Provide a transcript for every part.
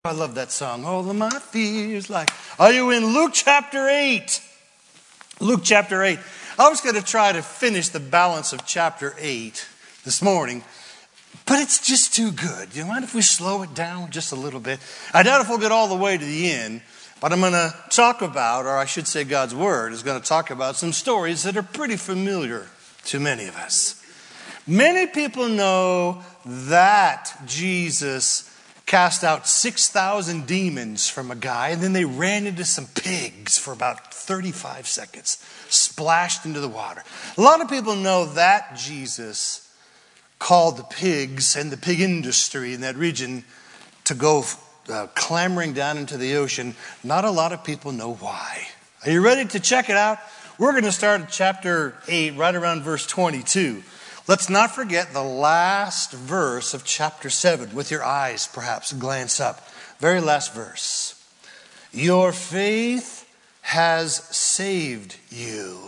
I love that song. All of my fears like. Are you in Luke chapter 8? Luke chapter 8. I was going to try to finish the balance of chapter 8 this morning, but it's just too good. You mind if we slow it down just a little bit? I doubt if we'll get all the way to the end, but I'm going to talk about, or I should say God's Word is going to talk about some stories that are pretty familiar to many of us. Many people know that Jesus cast out 6,000 demons from a guy, and then they ran into some pigs for about 35 seconds, splashed into the water. A lot of people know that Jesus called the pigs and the pig industry in that region to go clambering down into the ocean. Not a lot of people know why. Are you ready to check it out? We're going to start at chapter 8, right around verse 22. Let's not forget the last verse of chapter 7. With your eyes, perhaps, glance up. Very last verse. Your faith has saved you.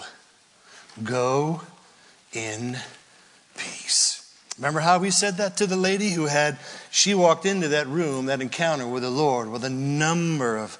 Go in peace. Remember how we said that to the lady she walked into that room, that encounter with the Lord, with a number of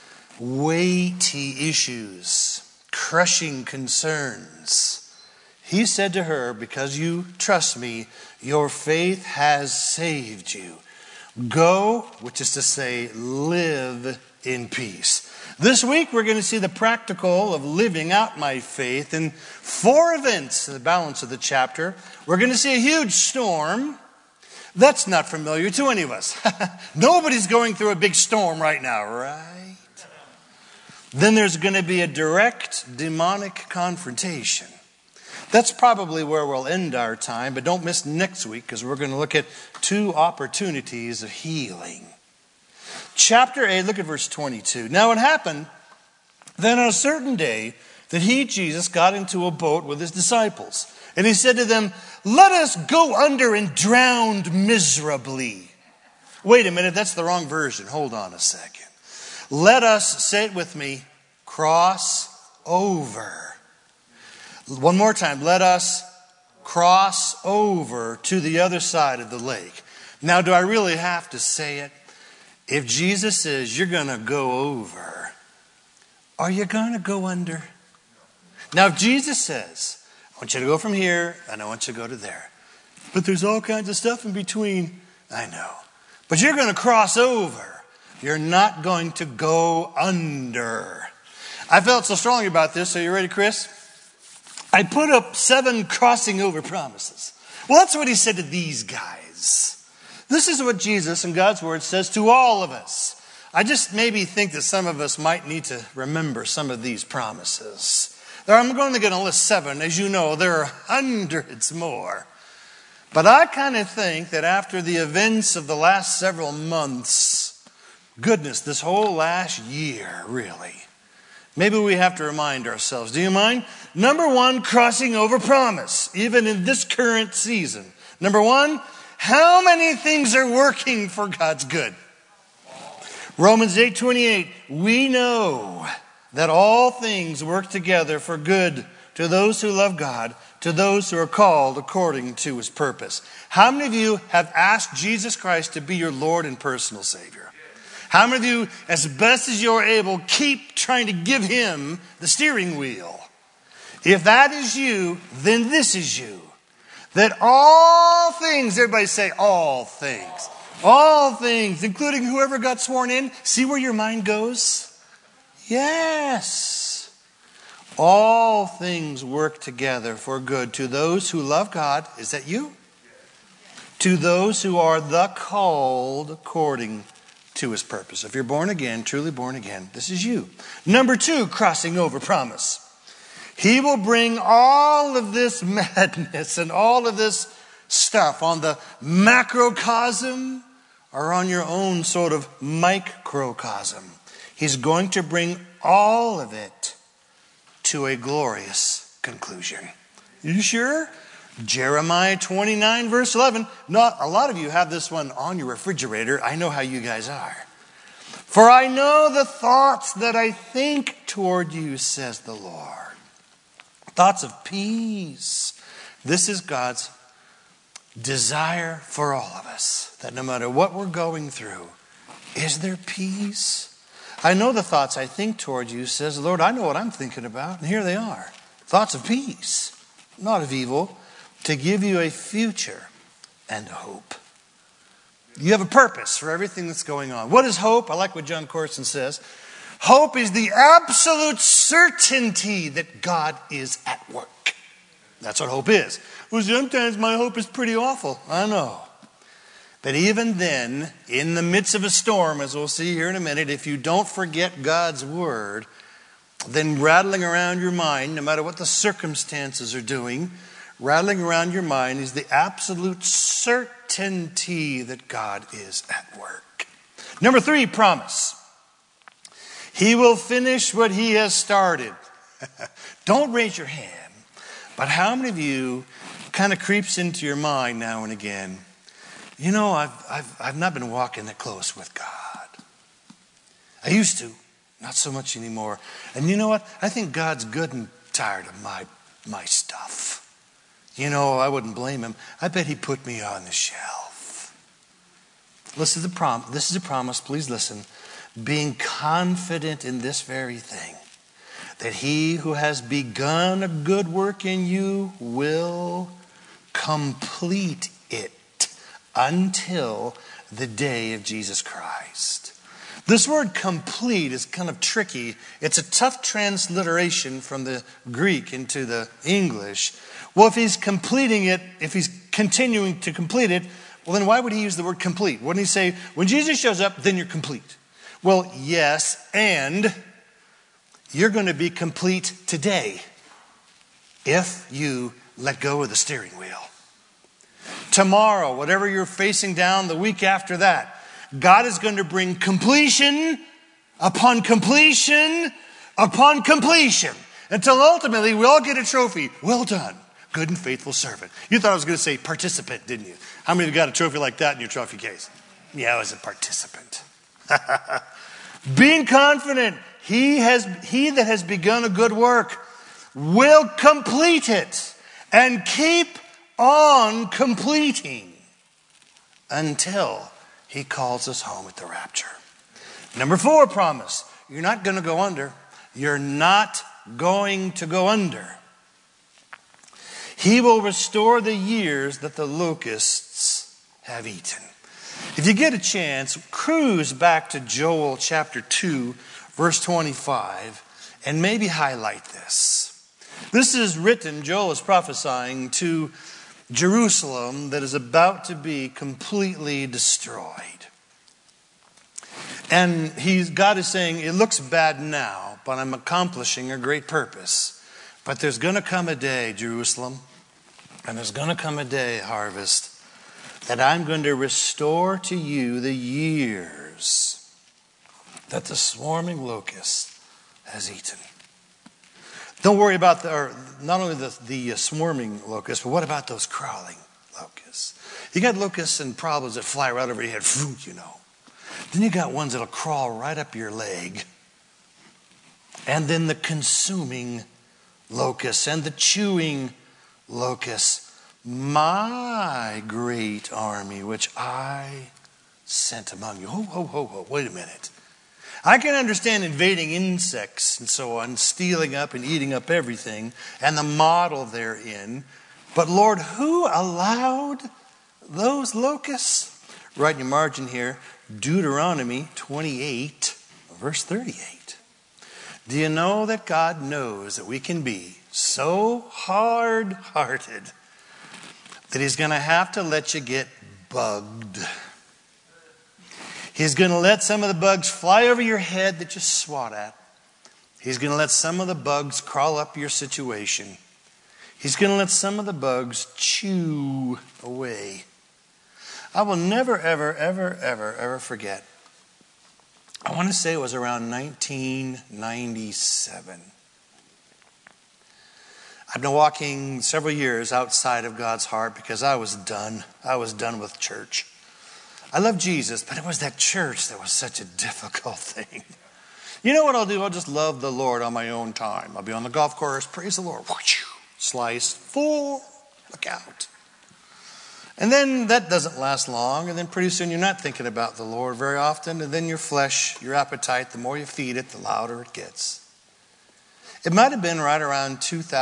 weighty issues, crushing concerns. He said to her, because you trust me, your faith has saved you. Go, which is to say, live in peace. This week, we're going to see the practical of living out my faith in 4 events in the balance of the chapter. We're going to see a huge storm. That's not familiar to any of us. Nobody's going through a big storm right now, right? Then there's going to be a direct demonic confrontation. That's probably where we'll end our time, but don't miss next week because we're going to look at 2 opportunities of healing. Chapter 8, look at verse 22. Now it happened then on a certain day that he, Jesus, got into a boat with his disciples. And he said to them, let us go under and drown miserably. Wait a minute, that's the wrong version. Hold on a second. Let us, say it with me, cross over. One more time. Let us cross over to the other side of the lake. Now, do I really have to say it? If Jesus says you're going to go over, are you going to go under? Now, if Jesus says, I want you to go from here and I want you to go to there. But there's all kinds of stuff in between. I know. But you're going to cross over. You're not going to go under. I felt so strongly about this. Are you ready, Chris? I put up 7 crossing over promises. Well, that's what he said to these guys. This is what Jesus in God's Word says to all of us. I just maybe think that some of us might need to remember some of these promises. I'm only going to list 7. As you know, there are hundreds more. But I kind of think that after the events of the last several months, goodness, this whole last year, really, maybe we have to remind ourselves. Do you mind? Number 1, crossing over promise, even in this current season. Number 1, how many things are working for God's good? Romans 8:28, we know that all things work together for good to those who love God, to those who are called according to his purpose. How many of you have asked Jesus Christ to be your Lord and personal Savior? How many of you, as best as you're able, keep trying to give him the steering wheel? If that is you, then this is you. That all things, everybody say all things, including whoever got sworn in. See where your mind goes? Yes. All things work together for good to those who love God. Is that you? To those who are the called according to his purpose. If you're born again, truly born again, this is you. Number 2, crossing over promise. He will bring all of this madness and all of this stuff on the macrocosm or on your own sort of microcosm. He's going to bring all of it to a glorious conclusion. You sure? Jeremiah 29 verse 11. Not a lot of you have this one on your refrigerator. I know how you guys are. For I know the thoughts that I think toward you, says the Lord. Thoughts of peace. This is God's desire for all of us. That no matter what we're going through, Is there peace? I know the thoughts I think toward you, says the Lord. I know what I'm thinking about, and here they are. Thoughts of peace, not of evil, to give you a future and a hope. You have a purpose for everything that's going on. What is hope? I like what John Corson says. Hope is the absolute certainty that God is at work. That's what hope is. Well, sometimes my hope is pretty awful. I know. But even then, in the midst of a storm, as we'll see here in a minute, if you don't forget God's word, then rattling around your mind, no matter what the circumstances are doing, rattling around your mind is the absolute certainty that God is at work. Number 3, promise. He will finish what he has started. Don't raise your hand, but how many of you kind of creeps into your mind now and again? You know, I've not been walking that close with God. I used to, not so much anymore. And you know what? I think God's good and tired of my stuff. You know, I wouldn't blame him. I bet he put me on the shelf. This is a promise. Please listen. Being confident in this very thing, that he who has begun a good work in you will complete it until the day of Jesus Christ. This word complete is kind of tricky. It's a tough transliteration from the Greek into the English. Well, if he's completing it, if he's continuing to complete it, well, then why would he use the word complete? Wouldn't he say, when Jesus shows up, then you're complete? Well, yes, and you're going to be complete today if you let go of the steering wheel. Tomorrow, whatever you're facing down, the week after that, God is going to bring completion upon completion upon completion until ultimately we all get a trophy. Well done, good and faithful servant. You thought I was going to say participant, didn't you? How many of you got a trophy like that in your trophy case? Yeah, I was a participant. Being confident, he that has begun a good work will complete it and keep on completing until he calls us home at the rapture. Number 4, promise. You're not going to go under. You're not going to go under. He will restore the years that the locusts have eaten. If you get a chance, cruise back to Joel chapter 2, verse 25, and maybe highlight this. This is written, Joel is prophesying to Jerusalem that is about to be completely destroyed. And God is saying, it looks bad now, but I'm accomplishing a great purpose. But there's going to come a day, Jerusalem, and there's going to come a day, Harvest, that I'm going to restore to you the years that the swarming locust has eaten. Don't worry about not only the swarming locusts, but what about those crawling locusts? You got locusts and problems that fly right over your head, you know. Then you got ones that'll crawl right up your leg. And then the consuming locusts and the chewing locusts. My great army, which I sent among you. Ho, wait a minute. I can understand invading insects and so on, stealing up and eating up everything, and the model therein. But Lord, who allowed those locusts? Right in your margin here, Deuteronomy 28, verse 38. Do you know that God knows that we can be so hard-hearted that he's going to have to let you get bugged? He's going to let some of the bugs fly over your head that you swat at. He's going to let some of the bugs crawl up your situation. He's going to let some of the bugs chew away. I will never, ever forget. I want to say it was around 1997. I've been walking several years outside of God's heart because I was done. I was done with church. I love Jesus, but it was that church that was such a difficult thing. You know what I'll do? I'll just love the Lord on my own time. I'll be on the golf course. Praise the Lord. Slice. Full. Look out. And then that doesn't last long, and then pretty soon you're not thinking about the Lord very often, and then your flesh, your appetite, the more you feed it, the louder it gets. It might have been right around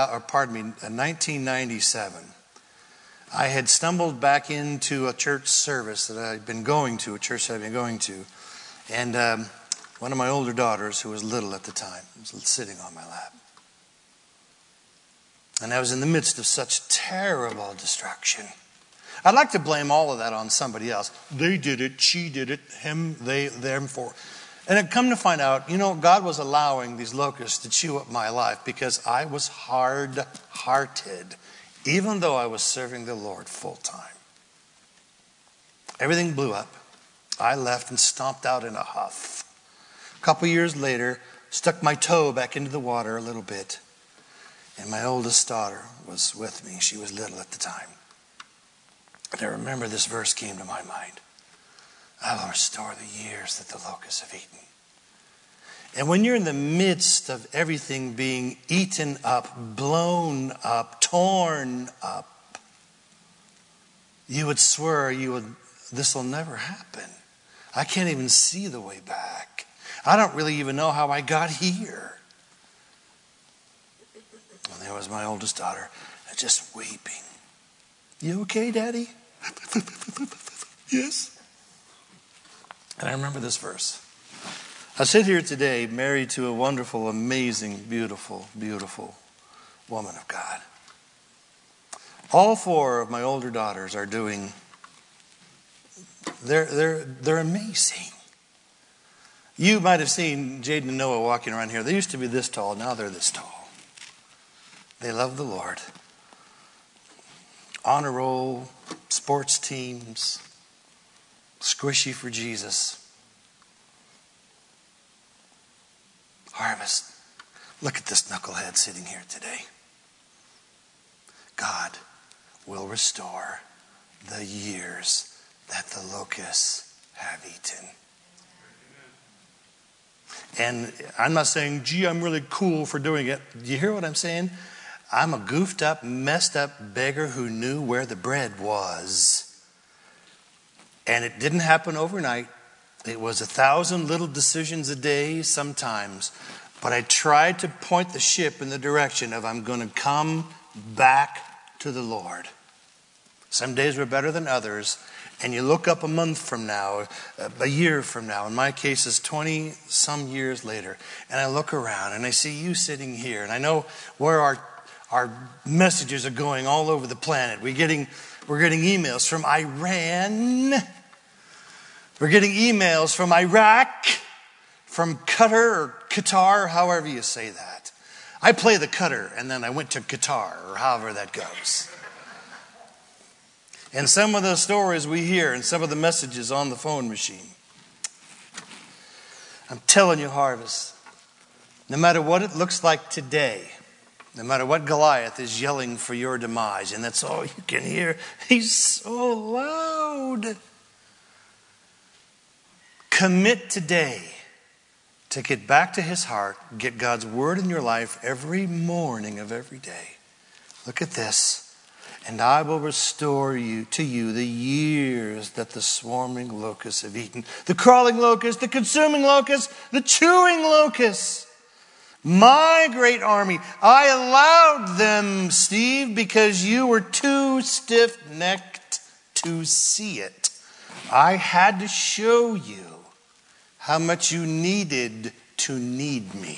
1997. I had stumbled back into a church service that I'd been going to, and one of my older daughters, who was little at the time, was sitting on my lap. And I was in the midst of such terrible destruction. I'd like to blame all of that on somebody else. They did it, she did it, him, they, them, for. And I'd come to find out, God was allowing these locusts to chew up my life because I was hard-hearted, even though I was serving the Lord full time. Everything blew up. I left and stomped out in a huff. A couple years later, stuck my toe back into the water a little bit. And my oldest daughter was with me. She was little at the time. And I remember this verse came to my mind. I will restore the years that the locusts have eaten. And when you're in the midst of everything being eaten up, blown up, torn up, you would swear this will never happen. I can't even see the way back. I don't really even know how I got here. And there was my oldest daughter, just weeping. You okay, Daddy? Yes. And I remember this verse. I sit here today married to a wonderful, amazing, beautiful, beautiful woman of God. All four of my older daughters are doing, they're amazing. You might have seen Jaden and Noah walking around here. They used to be this tall. Now they're this tall. They love the Lord. Honor roll, sports teams, squishy for Jesus. Harvest. Look at this knucklehead sitting here today. God will restore the years that the locusts have eaten. And I'm not saying, gee, I'm really cool for doing it. Do you hear what I'm saying? I'm a goofed up, messed up beggar who knew where the bread was. And it didn't happen overnight. It was 1,000 little decisions a day sometimes. But I tried to point the ship in the direction of I'm going to come back to the Lord. Some days were better than others. And you look up a month from now, a year from now. In my case, it's 20 some years later. And I look around and I see you sitting here. And I know where our messages are going all over the planet. We're getting emails from Iran. We're getting emails from Iraq, from Qatar, however you say that. I play the Qatar, and then I went to Qatar, or however that goes. And some of the stories we hear, and some of the messages on the phone machine. I'm telling you, Harvest, no matter what it looks like today, no matter what Goliath is yelling for your demise, and that's all you can hear, he's so loud. Commit today to get back to his heart, get God's word in your life every morning of every day. Look at this. And I will restore to you the years that the swarming locusts have eaten. The crawling locusts, the consuming locusts, the chewing locusts. My great army. I allowed them, Steve, because you were too stiff-necked to see it. I had to show you how much you needed to need me.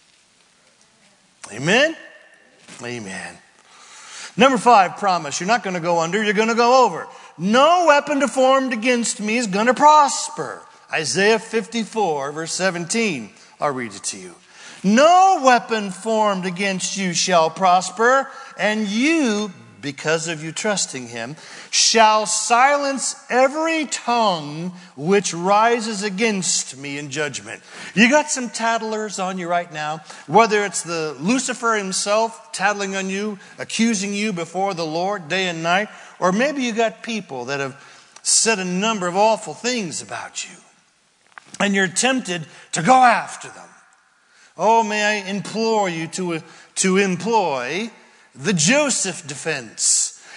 Amen? Amen. Number 5, promise. You're not going to go under, you're going to go over. No weapon formed against me is going to prosper. Isaiah 54, verse 17. I'll read it to you. No weapon formed against you shall prosper, and you, because of you trusting him, shall silence every tongue which rises against me in judgment. You got some tattlers on you right now, whether it's the Lucifer himself tattling on you, accusing you before the Lord day and night, or maybe you got people that have said a number of awful things about you, and you're tempted to go after them. Oh, may I implore you to employ the Joseph defense.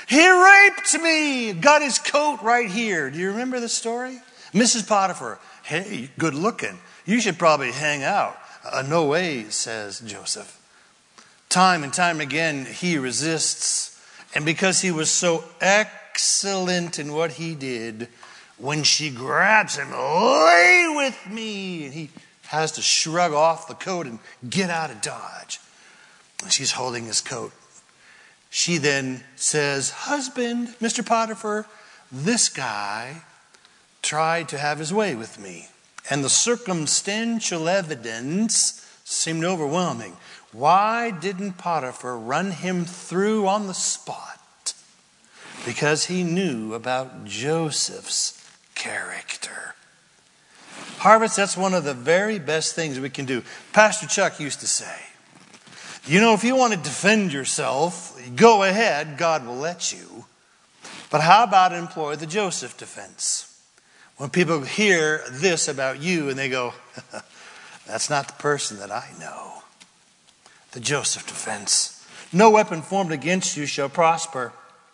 He raped me. Got his coat right here. Do you remember the story? Mrs. Potiphar, hey, good looking. You should probably hang out. No way, says Joseph. Time and time again, he resists. And because he was so excellent in what he did, when she grabs him, lay with me, and he has to shrug off the coat and get out of Dodge. And she's holding his coat. She then says, husband, Mr. Potiphar, this guy tried to have his way with me. And the circumstantial evidence seemed overwhelming. Why didn't Potiphar run him through on the spot? Because he knew about Joseph's character. Harvest, that's one of the very best things we can do. Pastor Chuck used to say, you know, if you want to defend yourself, go ahead, God will let you. But how about employ the Joseph defense? When people hear this about you and they go, that's not the person that I know. The Joseph defense. No weapon formed against you shall prosper.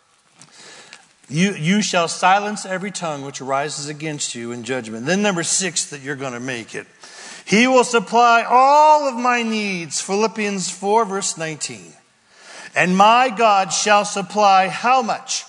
You shall silence every tongue which arises against you in judgment. Then number 6 that you're going to make it. He will supply all of my needs. Philippians 4 verse 19. And my God shall supply how much?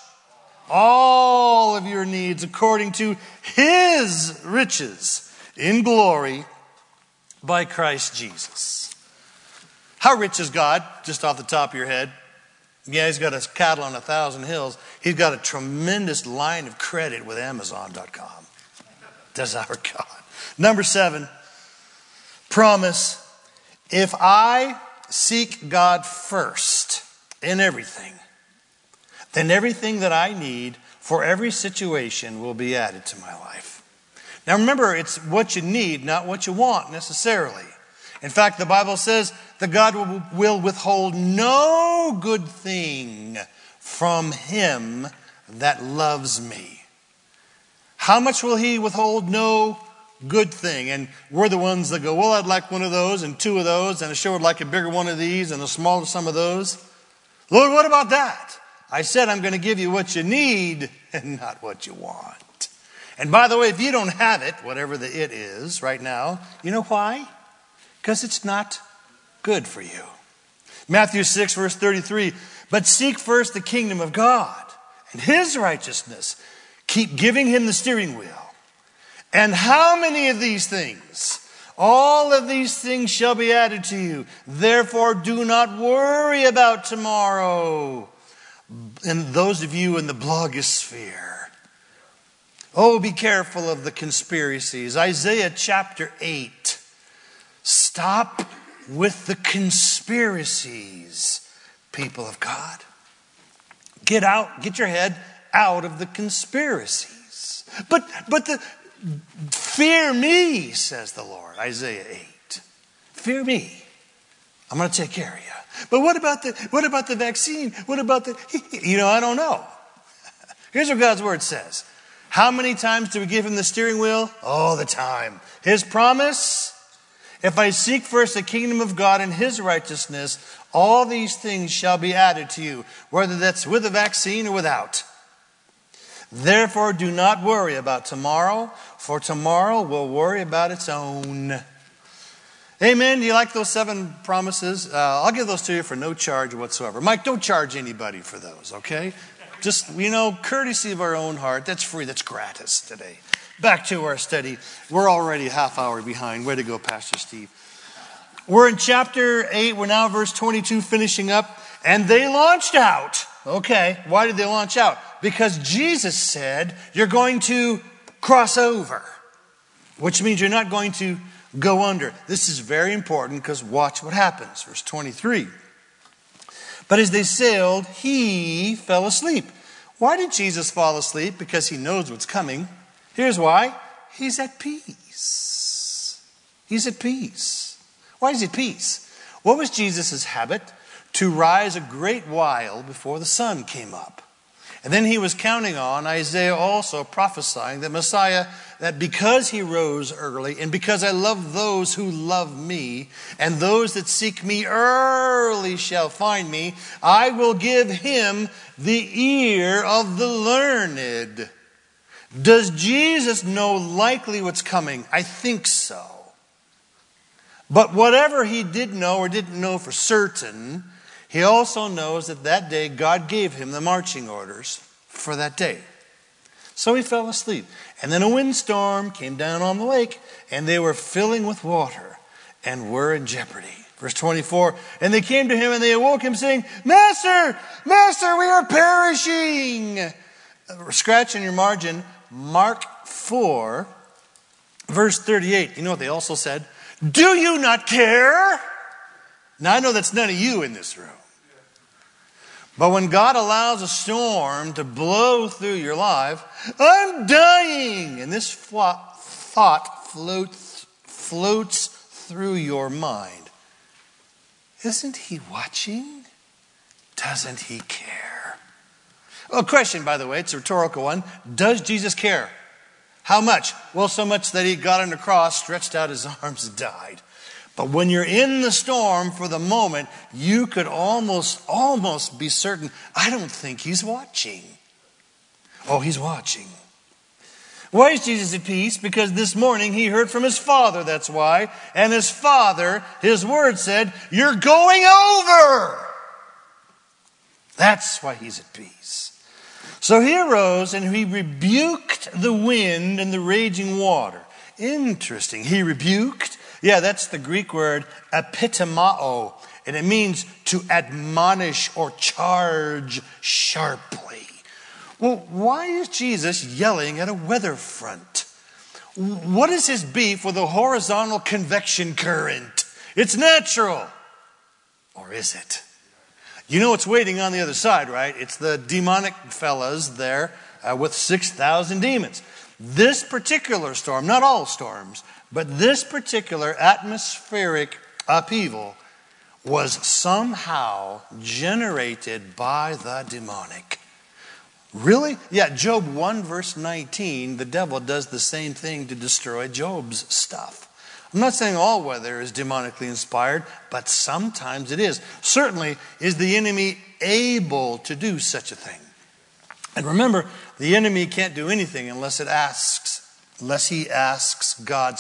All of your needs according to his riches in glory by Christ Jesus. How rich is God? Just off the top of your head. Yeah, he's got his cattle on 1,000 hills. He's got a tremendous line of credit with Amazon.com. Does our God. Number 7, promise. If I seek God first in everything, then everything that I need for every situation will be added to my life. Now remember, it's what you need, not what you want necessarily. In fact, the Bible says that God will withhold no good thing from him that loves me. How much will he withhold? No good thing. And we're the ones that go, well, I'd like one of those and 2 of those, and I sure would like a bigger one of these and a smaller some of those. Lord, what about that? I said I'm going to give you what you need and not what you want. And by the way, if you don't have it, whatever the it is right now, you know why? Because it's not good for you. Matthew 6 verse 33, but seek first the kingdom of God and his righteousness. Keep giving him the steering wheel. And how many of these things? All of these things shall be added to you. Therefore do not worry about tomorrow. And those of you in the blogosphere, oh, be careful of the conspiracies. Isaiah chapter 8. Stop with the conspiracies, people of God. Get your head out of the conspiracies. But fear me, says the Lord, Isaiah 8. Fear me. I'm going to take care of you. But what about the vaccine? What about I don't know. Here's what God's word says. How many times do we give him the steering wheel? All the time. His promise, if I seek first the kingdom of God and his righteousness, all these things shall be added to you, whether that's with a vaccine or without. Therefore, do not worry about tomorrow, for tomorrow will worry about its own. Amen. Do you like those 7 promises? I'll give those to you for no charge whatsoever. Mike, don't charge anybody for those, okay? Just, courtesy of our own heart. That's free. That's gratis today. Back to our study. We're already a half hour behind. Way to go, Pastor Steve. We're in chapter 8. We're now verse 22 finishing up. And they launched out. Okay. Why did they launch out? Because Jesus said, you're going to cross over. Which means you're not going to go under. This is very important because watch what happens. Verse 23. But as they sailed, he fell asleep. Why did Jesus fall asleep? Because he knows what's coming. Here's why. He's at peace. He's at peace. Why is he at peace? What was Jesus' habit? To rise a great while before the sun came up. And then he was counting on Isaiah also prophesying that Messiah that because he rose early, and because I love those who love me, and those that seek me early shall find me, I will give him the ear of the learned. Does Jesus know likely what's coming? I think so. But whatever he did know or didn't know for certain, he also knows that that day God gave him the marching orders for that day. So he fell asleep. And then a windstorm came down on the lake, and they were filling with water and were in jeopardy. Verse 24, and they came to him and they awoke him saying, Master, Master, we are perishing. Scratch in your margin, Mark 4, verse 38. You know what they also said? Do you not care? Now I know that's none of you in this room. But when God allows a storm to blow through your life, I'm dying. And this thought floats through your mind. Isn't he watching? Doesn't he care? Oh, question, by the way, it's a rhetorical one. Does Jesus care? How much? Well, so much that he got on the cross, stretched out his arms, and died. But when you're in the storm for the moment, you could almost be certain, I don't think he's watching. Oh, he's watching. Why is Jesus at peace? Because this morning he heard from his Father, that's why. And his Father, his word said, you're going over. That's why he's at peace. So he arose and he rebuked the wind and the raging water. Interesting. He rebuked. Yeah, that's the Greek word epitomao. And it means to admonish or charge sharply. Well, why is Jesus yelling at a weather front? What is his beef with a horizontal convection current? It's natural. Or is it? You know what's waiting on the other side, right? It's the demonic fellas there with 6,000 demons. This particular storm, not all storms, but this particular atmospheric upheaval was somehow generated by the demonic. Really? Yeah, Job 1 verse 19, the devil does the same thing to destroy Job's stuff. I'm not saying all weather is demonically inspired, but sometimes it is. Certainly, is the enemy able to do such a thing? And remember, the enemy can't do anything unless he asks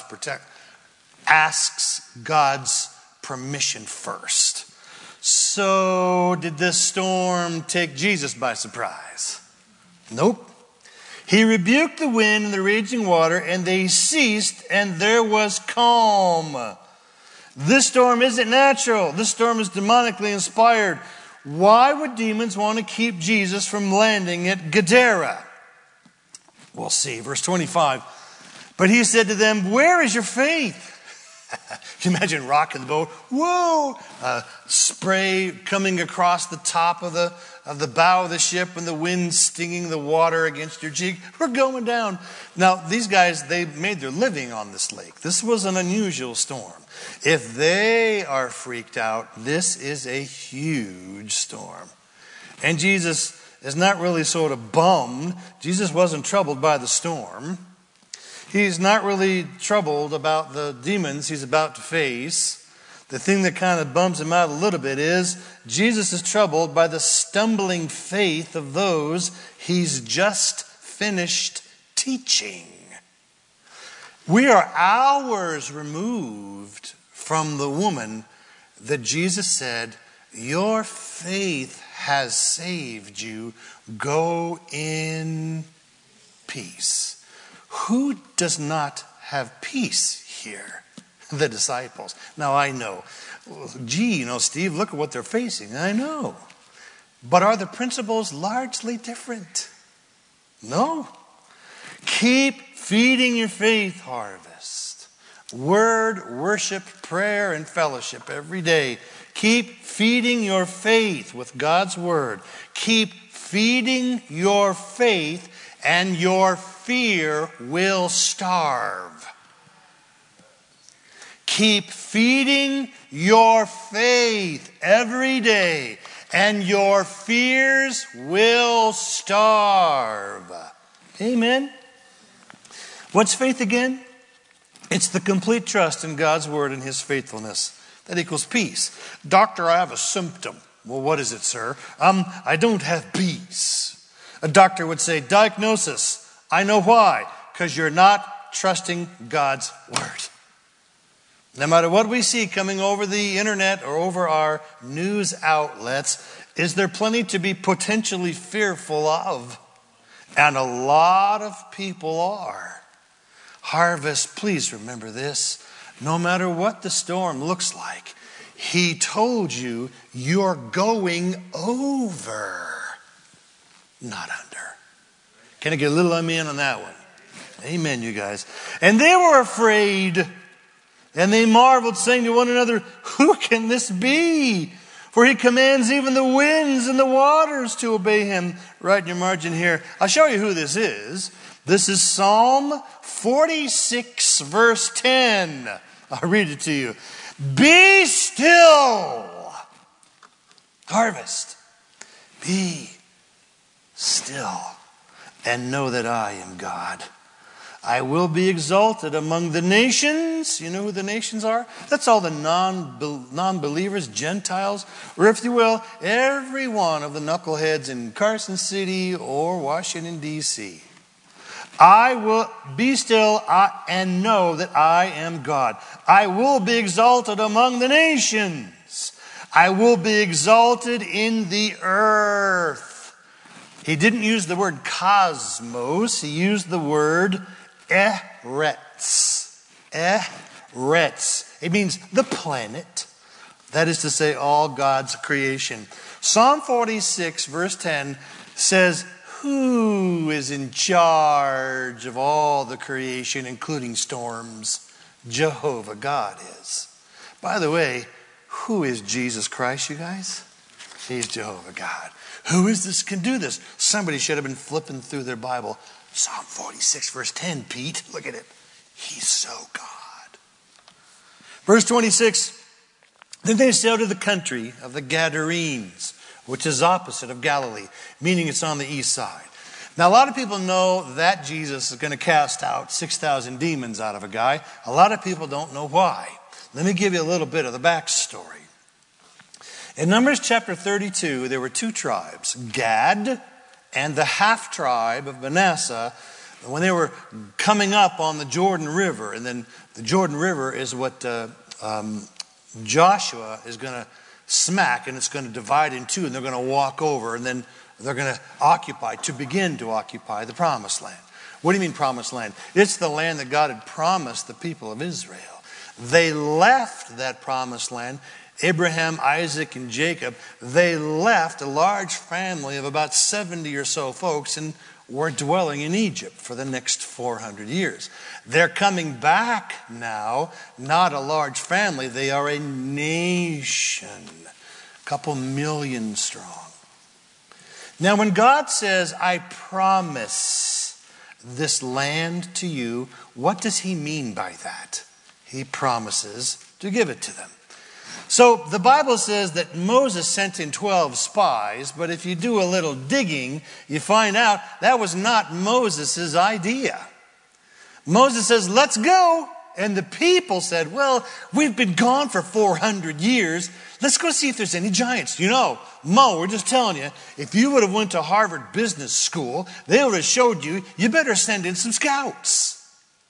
God's permission first. So, did this storm take Jesus by surprise? Nope. He rebuked the wind and the raging water, and they ceased, and there was calm. This storm isn't natural. This storm is demonically inspired. Why would demons want to keep Jesus from landing at Gadara? We'll see. Verse 25. But he said to them, where is your faith? Can you imagine rocking the boat? Whoa! Spray coming across the top of the bow of the ship and the wind stinging the water against your cheek. We're going down. Now, these guys, they made their living on this lake. This was an unusual storm. If they are freaked out, this is a huge storm. And Jesus is not really sort of bummed. Jesus wasn't troubled by the storm. He's not really troubled about the demons he's about to face. The thing that kind of bums him out a little bit is Jesus is troubled by the stumbling faith of those he's just finished teaching. We are hours removed from the woman that Jesus said, your faith has saved you. Go in peace. Who does not have peace here? The disciples. Now I know. Gee, Steve, look at what they're facing. I know. But are the principles largely different? No. Keep feeding your faith harvest. Word, worship, prayer, and fellowship every day. Keep feeding your faith with God's word. Keep feeding your faith, and your fear will starve. Keep feeding your faith every day, and your fears will starve. Amen. What's faith again? It's the complete trust in God's word and his faithfulness. That equals peace. Doctor, I have a symptom. Well, what is it, sir? I don't have peace. A doctor would say, diagnosis. I know why. Because you're not trusting God's word. No matter what we see coming over the internet or over our news outlets, is there plenty to be potentially fearful of? And a lot of people are. Harvest, please remember this. No matter what the storm looks like, he told you you're going over, not under. Can I get a little amen on that one? Amen, you guys. And they were afraid, and they marveled, saying to one another, who can this be? For he commands even the winds and the waters to obey him. Right in your margin here. I'll show you who this is. This is Psalm 46, verse 10. I'll read it to you. Be still. Harvest. Be still and know that I am God. I will be exalted among the nations. You know who the nations are? That's all the non-believers, Gentiles, or if you will, every one of the knuckleheads in Carson City or Washington, D.C. I will be still and know that I am God. I will be exalted among the nations. I will be exalted in the earth. He didn't use the word cosmos. He used the word eretz. Eretz. It means the planet. That is to say, all God's creation. Psalm 46, verse 10 says, who is in charge of all the creation, including storms? Jehovah God is. By the way, who is Jesus Christ, you guys? He's Jehovah God. Who is this can do this? Somebody should have been flipping through their Bible. Psalm 46, verse 10, Pete. Look at it. He's so God. Verse 26. Then they sailed to the country of the Gadarenes, which is opposite of Galilee, meaning it's on the east side. Now, a lot of people know that Jesus is going to cast out 6,000 demons out of a guy. A lot of people don't know why. Let me give you a little bit of the backstory. In Numbers chapter 32, there were two tribes, Gad and the half-tribe of Manasseh, when they were coming up on the Jordan River. And then the Jordan River is what Joshua is going to smack, and it's going to divide in two, and they're going to walk over, and then they're going to begin to occupy the promised land. What do you mean promised land? It's the land that God had promised the people of Israel. They left that promised land. Abraham, Isaac, and Jacob, they left a large family of about 70 or so folks and were dwelling in Egypt for the next 400 years. They're coming back now, not a large family, they are a nation, a couple million strong. Now when God says, I promise this land to you, what does he mean by that? He promises to give it to them. So the Bible says that Moses sent in 12 spies, but if you do a little digging, you find out that was not Moses' idea. Moses says, let's go. And the people said, well, we've been gone for 400 years. Let's go see if there's any giants. You know, Mo, we're just telling you, if you would have went to Harvard Business School, they would have showed you, you better send in some scouts.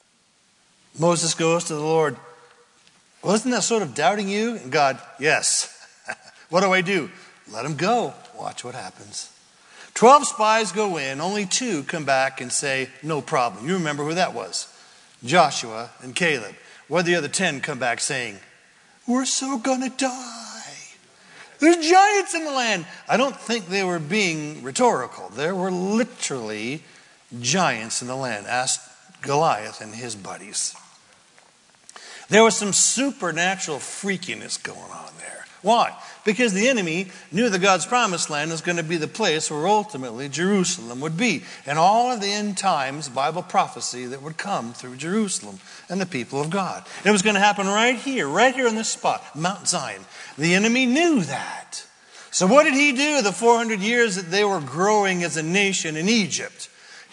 Moses goes to the Lord. Well, isn't that sort of doubting you? And God, yes. What do I do? Let them go. Watch what happens. 12 spies go in. Only 2 come back and say, no problem. You remember who that was? Joshua and Caleb. What did the other 10 come back saying? We're so going to die. There's giants in the land. I don't think they were being rhetorical. There were literally giants in the land. Ask Goliath and his buddies. There was some supernatural freakiness going on there. Why? Because the enemy knew that God's promised land was going to be the place where ultimately Jerusalem would be. And all of the end times Bible prophecy that would come through Jerusalem and the people of God. It was going to happen right here in this spot, Mount Zion. The enemy knew that. So what did he do the 400 years that they were growing as a nation in Egypt?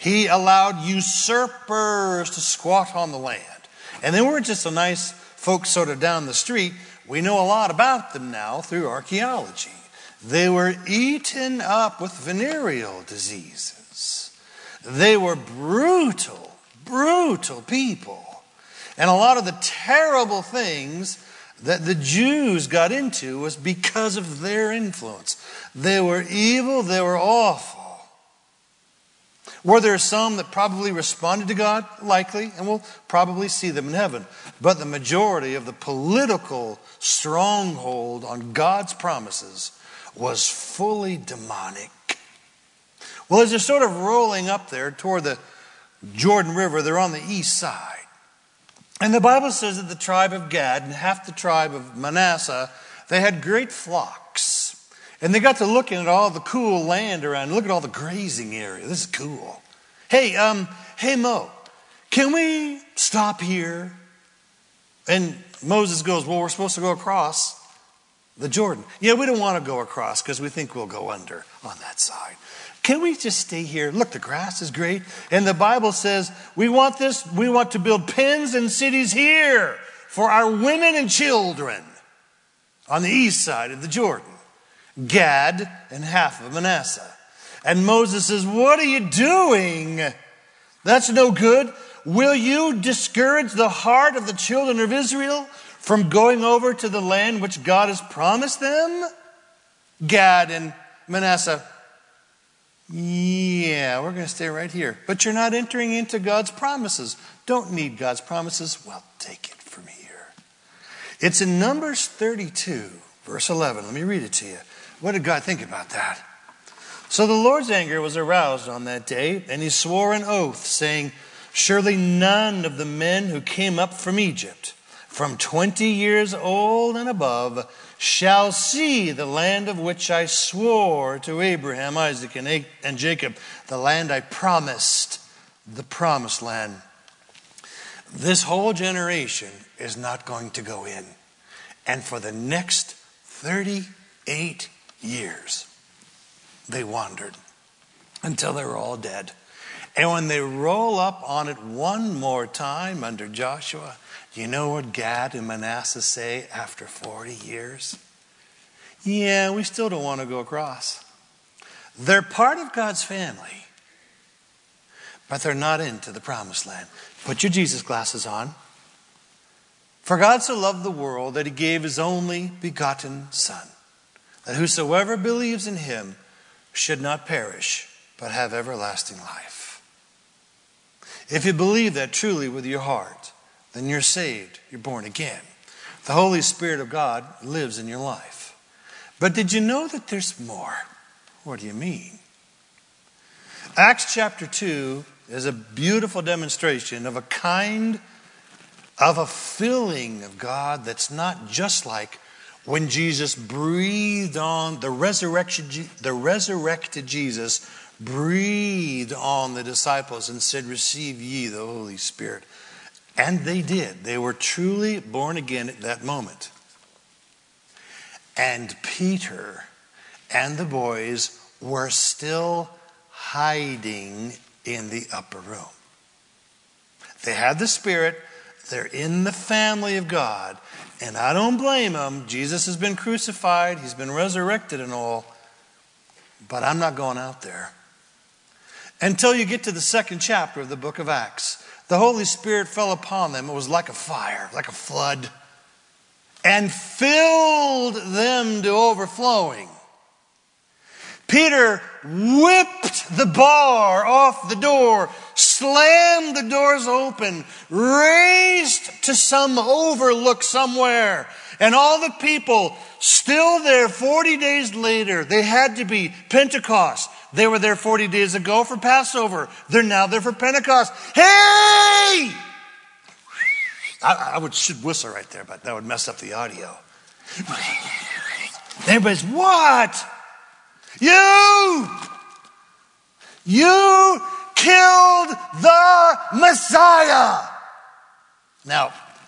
He allowed usurpers to squat on the land. And they weren't just some nice folks sort of down the street. We know a lot about them now through archaeology. They were eaten up with venereal diseases. They were brutal people. And a lot of the terrible things that the Jews got into was because of their influence. They were evil, they were awful. Were there some that probably responded to God? Likely, and we'll probably see them in heaven. But the majority of the political stronghold on God's promises was fully demonic. Well, as they're sort of rolling up there toward the Jordan River, they're on the east side. And the Bible says that the tribe of Gad and half the tribe of Manasseh, they had great flocks. And they got to looking at all the cool land around. Look at all the grazing area. This is cool. Hey Mo, can we stop here? And Moses goes, well, we're supposed to go across the Jordan. Yeah, we don't want to go across because we think we'll go under on that side. Can we just stay here? Look, the grass is great. And the Bible says we want to build pens and cities here for our women and children on the east side of the Jordan. Gad and half of Manasseh. And Moses says, what are you doing? That's no good. Will you discourage the heart of the children of Israel from going over to the land which God has promised them? Gad and Manasseh, yeah, we're going to stay right here. But you're not entering into God's promises. Don't need God's promises. Well, take it from here. It's in Numbers 32, verse 11. Let me read it to you. What did God think about that? So the Lord's anger was aroused on that day, and he swore an oath, saying, surely none of the men who came up from Egypt, from 20 years old and above, shall see the land of which I swore to Abraham, Isaac, and Jacob, the land I promised, the promised land. This whole generation is not going to go in. And for the next 38 years, they wandered until they were all dead. And when they roll up on it one more time under Joshua, you know what Gad and Manasseh say after 40 years? Yeah, we still don't want to go across. They're part of God's family, but they're not into the promised land. Put your Jesus glasses on. For God so loved the world that he gave his only begotten Son, that whosoever believes in him should not perish, but have everlasting life. If you believe that truly with your heart, then you're saved, you're born again. The Holy Spirit of God lives in your life. But did you know that there's more? What do you mean? Acts chapter 2 is a beautiful demonstration of a kind of a filling of God that's not just like when Jesus breathed on the resurrected Jesus breathed on the disciples and said, receive ye the Holy Spirit. And they did. They were truly born again at that moment. And Peter and the boys were still hiding in the upper room. They had the Spirit. They're in the family of God. And I don't blame them. Jesus has been crucified. He's been resurrected and all. But I'm not going out there. Until you get to the second chapter of the book of Acts. The Holy Spirit fell upon them. It was like a fire, like a flood. And filled them to overflowing. Peter whipped the bar off the door, slammed the doors open, raced to some overlook somewhere. And all the people still there 40 days later. They had to be Pentecost. They were there 40 days ago for Passover. They're now there for Pentecost. Hey! I should whistle right there, but that would mess up the audio. Everybody's, what? You killed the Messiah. Now,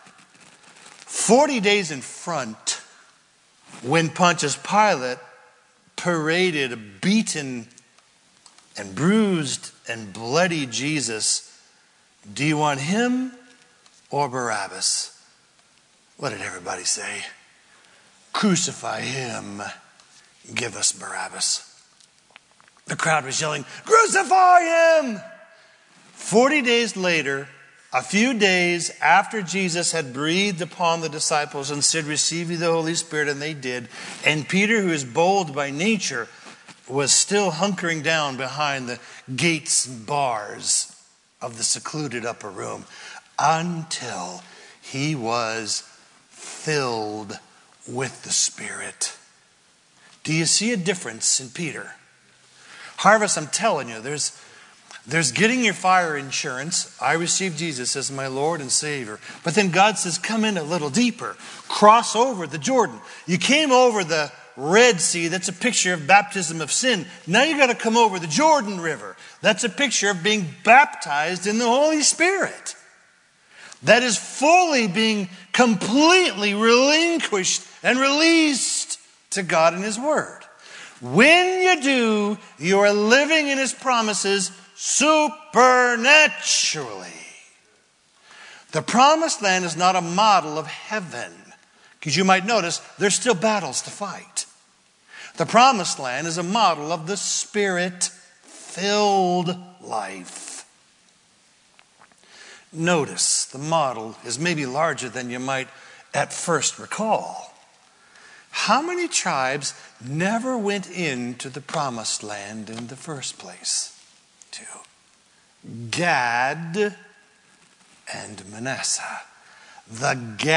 40 days in front, when Pontius Pilate paraded a beaten and bruised and bloody Jesus, do you want him or Barabbas? What did everybody say? Crucify him. Give us Barabbas. The crowd was yelling, crucify him! 40 days later, a few days after Jesus had breathed upon the disciples and said, receive ye the Holy Spirit, and they did. And Peter, who is bold by nature, was still hunkering down behind the gates and bars of the secluded upper room until he was filled with the Spirit. Do you see a difference in Peter? Harvest, I'm telling you, there's getting your fire insurance. I received Jesus as my Lord and Savior. But then God says, come in a little deeper. Cross over the Jordan. You came over the Red Sea. That's a picture of baptism of sin. Now you got to come over the Jordan River. That's a picture of being baptized in the Holy Spirit. That is fully being completely relinquished and released to God and His Word. When you do, you are living in His promises supernaturally. The promised land is not a model of heaven, because you might notice there's still battles to fight. The promised land is a model of the Spirit-filled life. Notice the model is maybe larger than you might at first recall. How many tribes never went into the promised land in the first place? 2. Gad and Manasseh. The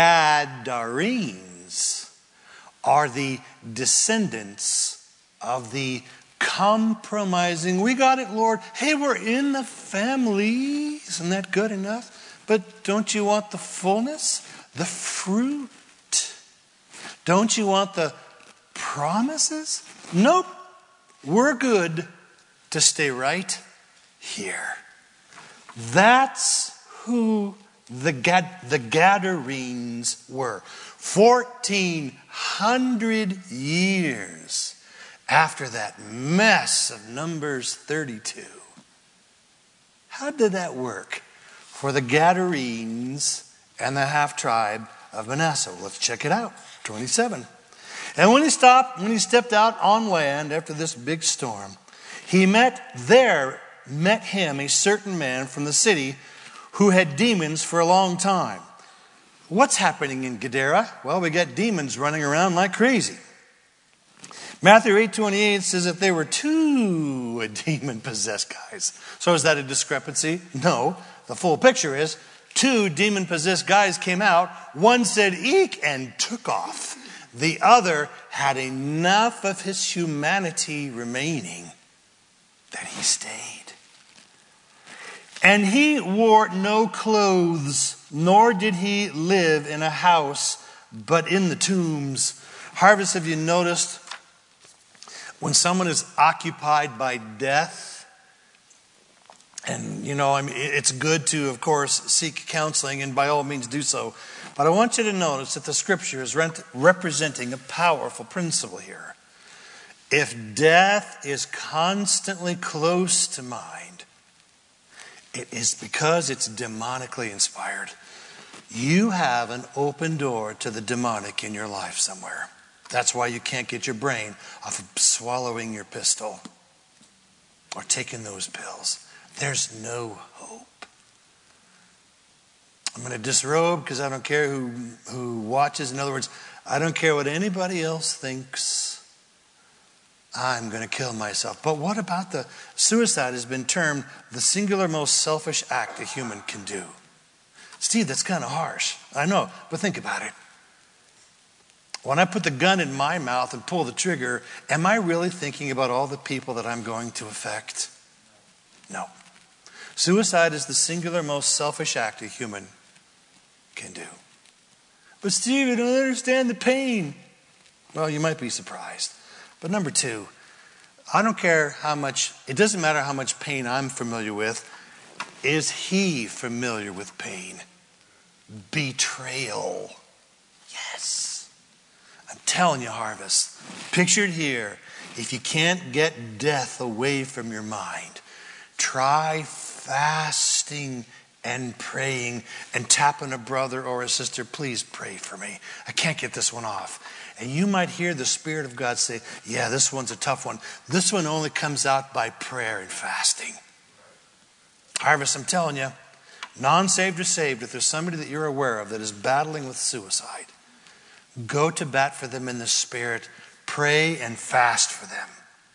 Gadarenes are the descendants of the compromising. We got it, Lord. Hey, we're in the family. Isn't that good enough? But don't you want the fullness? The fruit? Don't you want the promises? Nope. We're good to stay right here. That's who the Gadarenes were. 1,400 years after that mess of Numbers 32. How did that work for the Gadarenes and the half-tribe of Manasseh? Let's check it out. 27. And when he stepped out on land after this big storm, he met him a certain man from the city who had demons for a long time. What's happening in Gadara? Well, we got demons running around like crazy. Matthew 8:28 says that there were 2 demon-possessed guys. So is that a discrepancy? No. The full picture is 2 demon-possessed guys came out. One said, eek, and took off. The other had enough of his humanity remaining that he stayed. And he wore no clothes, nor did he live in a house, but in the tombs. Harvest, have you noticed when someone is occupied by death? And, it's good to, of course, seek counseling, and by all means do so. But I want you to notice that the Scripture is representing a powerful principle here. If death is constantly close to mind, it is because it's demonically inspired. You have an open door to the demonic in your life somewhere. That's why you can't get your brain off of swallowing your pistol or taking those pills. There's no hope. I'm going to disrobe because I don't care who watches. In other words, I don't care what anybody else thinks. I'm going to kill myself. But what about suicide has been termed the singular most selfish act a human can do. Steve, that's kind of harsh. I know, but think about it. When I put the gun in my mouth and pull the trigger, am I really thinking about all the people that I'm going to affect? No. Suicide is the singular most selfish act a human can do. But Steve, I don't understand the pain. Well, you might be surprised. But number 2, I don't care it doesn't matter how much pain I'm familiar with. Is he familiar with pain? Betrayal. Yes. I'm telling you, Harvest. Pictured here. if you can't get death away from your mind, try fasting and praying and tapping a brother or a sister, please pray for me. I can't get this one off. And you might hear the Spirit of God say, yeah, this one's a tough one. This one only comes out by prayer and fasting. Harvest, I'm telling you, non-saved or saved, if there's somebody that you're aware of that is battling with suicide, go to bat for them in the Spirit. Pray and fast for them.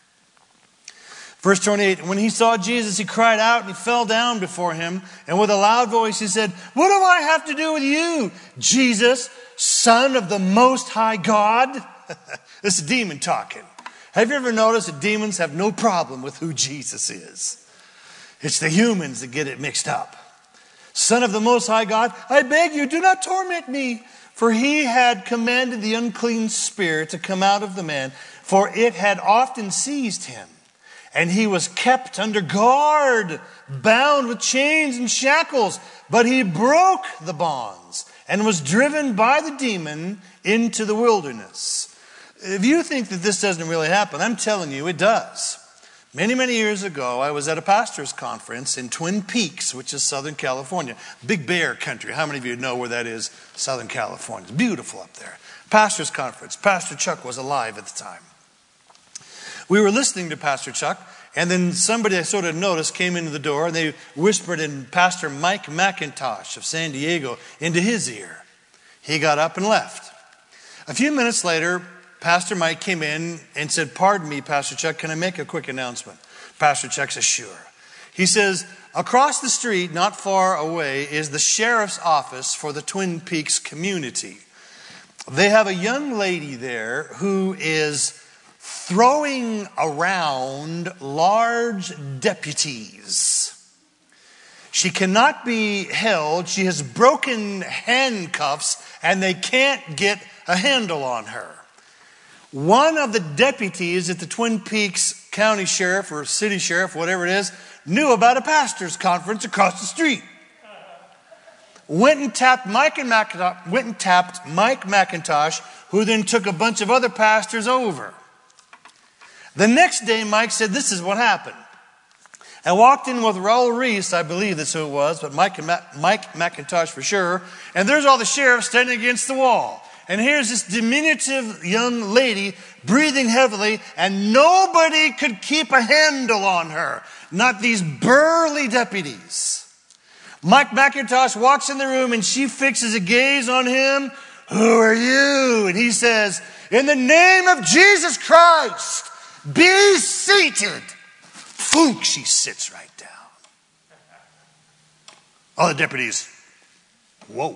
Verse 28, when he saw Jesus, he cried out and he fell down before him. And with a loud voice he said, what do I have to do with you, Jesus, Son of the Most High God? This is a demon talking. Have you ever noticed that demons have no problem with who Jesus is? It's the humans that get it mixed up. Son of the Most High God, I beg you, do not torment me. For he had commanded the unclean spirit to come out of the man, for it had often seized him. And he was kept under guard, bound with chains and shackles. But he broke the bonds and was driven by the demon into the wilderness. If you think that this doesn't really happen, I'm telling you it does. Many, many years ago, I was at a pastor's conference in Twin Peaks, which is Southern California. Big Bear country. How many of you know where that is? Southern California. It's beautiful up there. Pastor's conference. Pastor Chuck was alive at the time. We were listening to Pastor Chuck, and then somebody I sort of noticed came into the door, and they whispered in Pastor Mike McIntosh of San Diego into his ear. He got up and left. A few minutes later, Pastor Mike came in and said, pardon me, Pastor Chuck, can I make a quick announcement? Pastor Chuck says, sure. He says, across the street, not far away, is the sheriff's office for the Twin Peaks community. They have a young lady there who is throwing around large deputies. She cannot be held. She has broken handcuffs, and they can't get a handle on her. One of the deputies at the Twin Peaks County Sheriff or City Sheriff, whatever it is, knew about a pastor's conference across the street. Went and tapped Mike McIntosh, who then took a bunch of other pastors over. The next day, Mike said, this is what happened. I walked in with Raul Reese, I believe that's who it was, but Mike McIntosh for sure. And there's all the sheriffs standing against the wall. And here's this diminutive young lady breathing heavily, and nobody could keep a handle on her. Not these burly deputies. Mike McIntosh walks in the room, and she fixes a gaze on him. Who are you? And he says, in the name of Jesus Christ, be seated. Fook, she sits right down. All the deputies, whoa.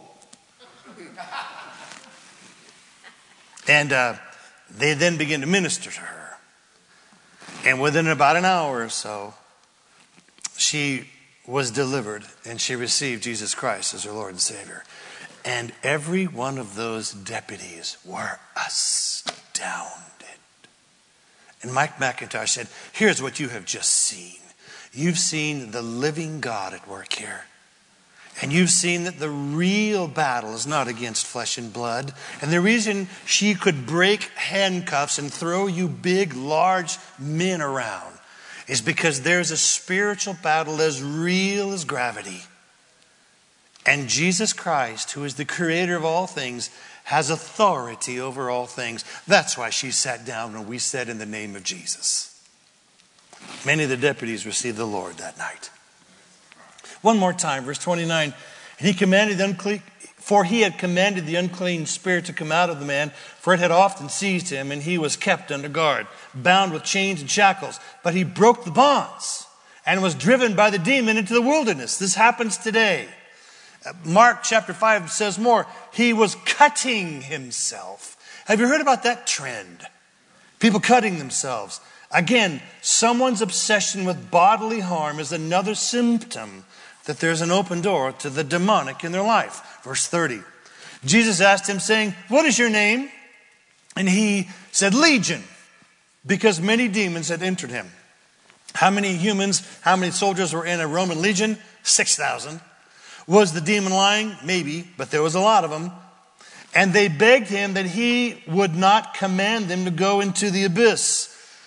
And they then begin to minister to her. And within about an hour or so, she was delivered and she received Jesus Christ as her Lord and Savior. And every one of those deputies were astounded. And Mike McIntosh said, here's what you have just seen. You've seen the living God at work here. And you've seen that the real battle is not against flesh and blood. And the reason she could break handcuffs and throw you big, large men around is because there's a spiritual battle as real as gravity. And Jesus Christ, who is the creator of all things, has authority over all things. That's why she sat down when we said in the name of Jesus. Many of the deputies received the Lord that night. One more time, verse 29. And he commanded the unclean, for he had commanded the unclean spirit to come out of the man, for it had often seized him, and he was kept under guard, bound with chains and shackles. But he broke the bonds and was driven by the demon into the wilderness. This happens today. Mark chapter 5 says more. He was cutting himself. Have you heard about that trend? People cutting themselves. Again, someone's obsession with bodily harm is another symptom that there's an open door to the demonic in their life. Verse 30. Jesus asked him, saying, what is your name? And he said, Legion, because many demons had entered him. How many soldiers were in a Roman legion? 6,000. Was the demon lying? Maybe, but there was a lot of them. And they begged him that he would not command them to go into the abyss.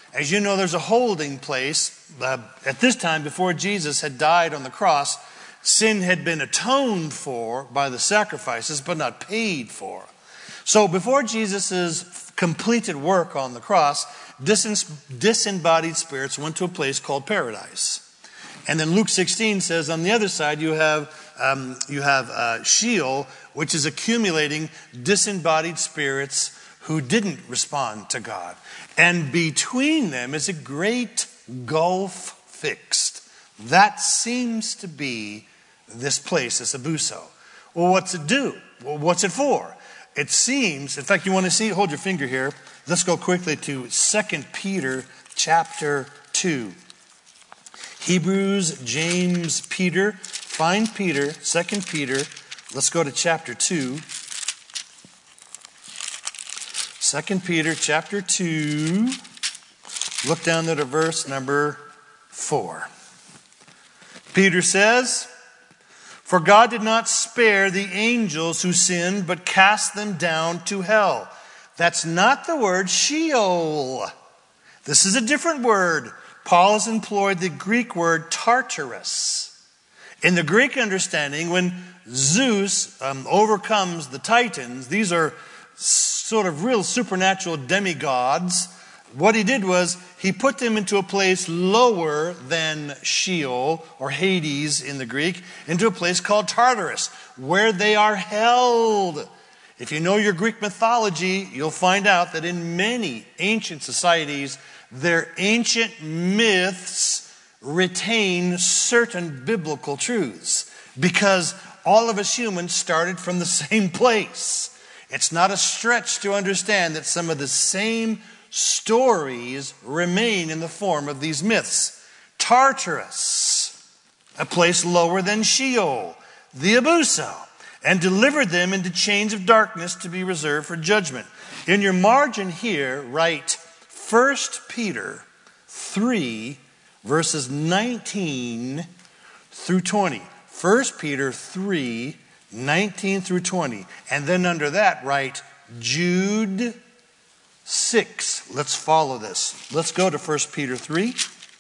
As you know, there's a holding place. At this time, before Jesus had died on the cross, sin had been atoned for by the sacrifices, but not paid for. So before Jesus' completed work on the cross, disembodied spirits went to a place called paradise. And then Luke 16 says on the other side you have Sheol, which is accumulating disembodied spirits who didn't respond to God. And between them is a great gulf fixed. That seems to be this place, this abuso. Well, what's it do? Well, what's it for? It seems, in fact, you want to see, hold your finger here. Let's go quickly to 2 Peter chapter 2. Hebrews, James, Peter. Find Peter, 2 Peter. Let's go to chapter 2. 2 Peter chapter 2. Look down there to verse number 4. Peter says, "For God did not spare the angels who sinned, but cast them down to hell." That's not the word Sheol. This is a different word. Paul has employed the Greek word Tartarus. In the Greek understanding, when Zeus overcomes the Titans, these are sort of real supernatural demigods. What he did was he put them into a place lower than Sheol or Hades in the Greek, into a place called Tartarus, where they are held. If you know your Greek mythology, you'll find out that in many ancient societies, their ancient myths retain certain biblical truths because all of us humans started from the same place. It's not a stretch to understand that some of the same stories remain in the form of these myths. Tartarus, a place lower than Sheol, the abuso, and delivered them into chains of darkness to be reserved for judgment. In your margin here, write 1 Peter 3, verses 19 through 20. 1 Peter 3, 19 through 20. And then under that, write Jude 6. Let's follow this. Let's go to 1 Peter 3.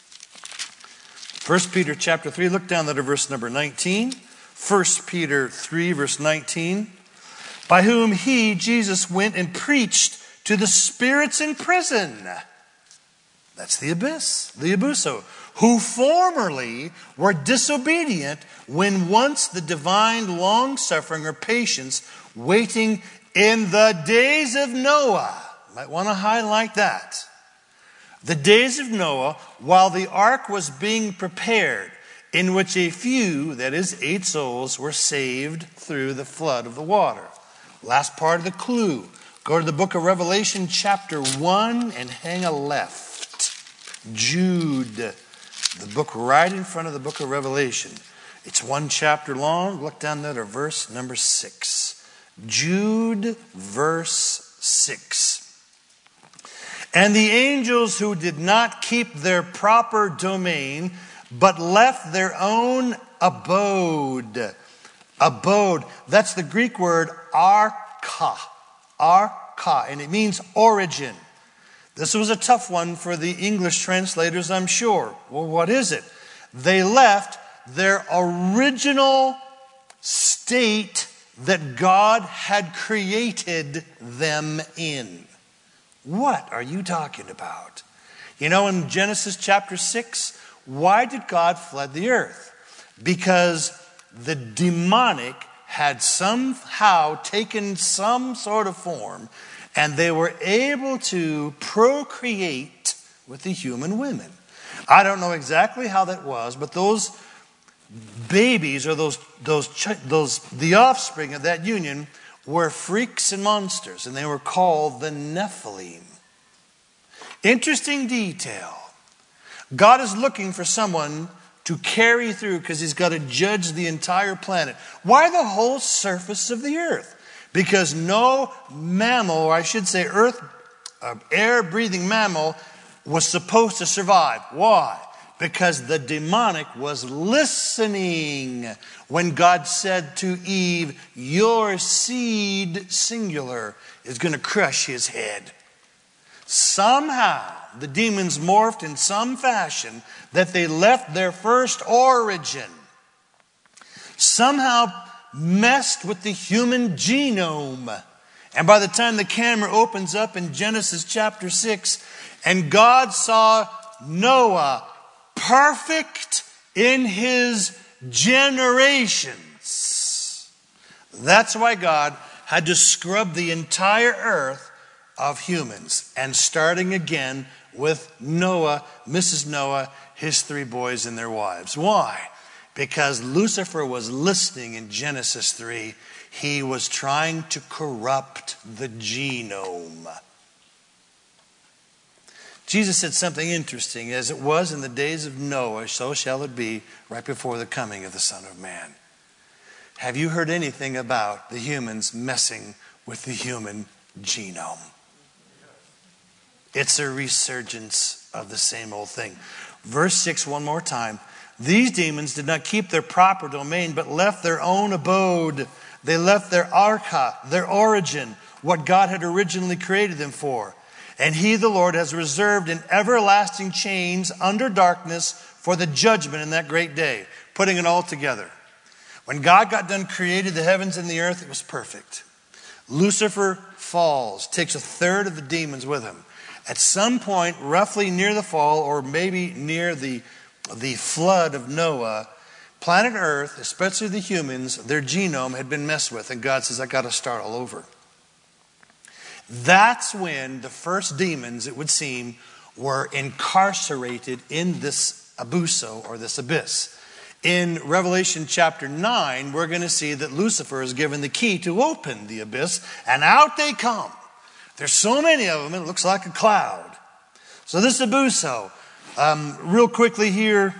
1 Peter chapter 3. Look down there to verse number 19. 1 Peter 3, verse 19. "By whom he, Jesus, went and preached to the spirits in prison." That's the abyss, the abuso. "Who formerly were disobedient when once the divine long-suffering or patience waiting in the days of Noah." Might want to highlight that. The days of Noah, while the ark was being prepared, in which a few, that is 8 souls, were saved through the flood of the water. Last part of the clue. Go to the book of Revelation chapter 1 and hang a left. Jude, the book right in front of the book of Revelation. It's 1 chapter long. Look down there to verse number 6. Jude, verse 6. "And the angels who did not keep their proper domain, but left their own abode." Abode. That's the Greek word arka. Arka. And it means origin. This was a tough one for the English translators, I'm sure. Well, what is it? They left their original state that God had created them in. What are you talking about? You know, in Genesis chapter 6, why did God flood the earth? Because the demonic had somehow taken some sort of form, and they were able to procreate with the human women. I don't know exactly how that was, but those babies or the offspring of that union were freaks and monsters, and they were called the Nephilim. Interesting detail. God is looking for someone to carry through because he's got to judge the entire planet. Why the whole surface of the earth? Because no mammal, or I should say air-breathing mammal, was supposed to survive. Why? Because the demonic was listening when God said to Eve, "Your seed," singular, "is going to crush his head." somehow the demons morphed in some fashion that they left their first origin. Somehow messed with the human genome. And by the time the camera opens up in Genesis chapter 6, and God saw Noah perfect in his generations. That's why God had to scrub the entire earth of humans. And starting again with Noah, Mrs. Noah, his 3 boys and their wives. Why? Because Lucifer was listening in Genesis 3. He was trying to corrupt the genome. Jesus said something interesting. As it was in the days of Noah, so shall it be right before the coming of the Son of Man. Have you heard anything about the humans messing with the human genome? It's a resurgence of the same old thing. Verse 6, one more time. These demons did not keep their proper domain, but left their own abode. They left their arca, their origin, what God had originally created them for. And he, the Lord, has reserved in everlasting chains under darkness for the judgment in that great day. Putting it all together. When God got done creating the heavens and the earth, it was perfect. Lucifer falls, takes 1/3 of the demons with him. At some point, roughly near the fall, or maybe near the flood of Noah, planet Earth, especially the humans, their genome had been messed with. And God says, I got to start all over. That's when the first demons, it would seem, were incarcerated in this abuso, or this abyss. In Revelation chapter 9, we're going to see that Lucifer is given the key to open the abyss, and out they come. There's so many of them, it looks like a cloud. So this abuso, real quickly here,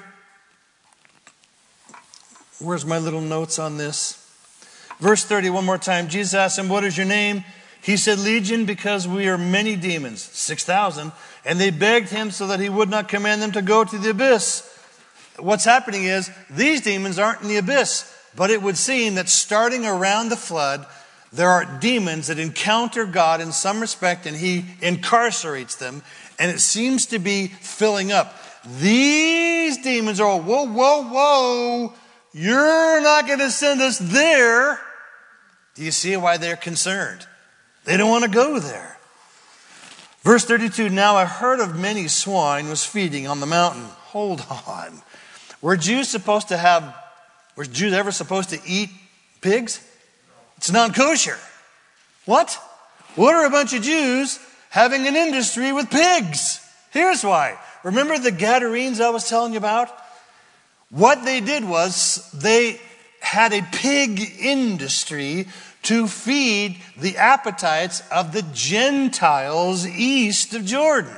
where's my little notes on this? Verse 30, one more time. Jesus asked him, what is your name? He said, Legion, because we are many demons, 6,000. And they begged him so that he would not command them to go to the abyss. What's happening is, these demons aren't in the abyss. But it would seem that starting around the flood, there are demons that encounter God in some respect, and he incarcerates them. And it seems to be filling up. These demons are, whoa, whoa, whoa. You're not going to send us there. Do you see why they're concerned? They don't want to go there. Verse 32, now a herd of many swine was feeding on the mountain. Hold on. Were Jews ever supposed to eat pigs? It's non-kosher. What? What are a bunch of Jews having an industry with pigs? Here's why. Remember the Gadarenes I was telling you about? What they did was they had a pig industry to feed the appetites of the Gentiles east of Jordan.